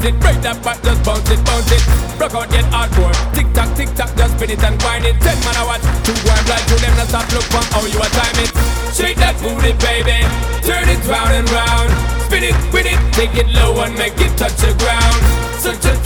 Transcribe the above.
it. Break that back, just bounce it, bounce it. Rock out, get hardcore. Tick tock, just spin it and wind it. 10 man a watch, 2 one blind, to them not stop look for how you a time it. Shake that booty, baby. Turn it round and round. Spin it, with it, take it low and make it touch the ground. Such a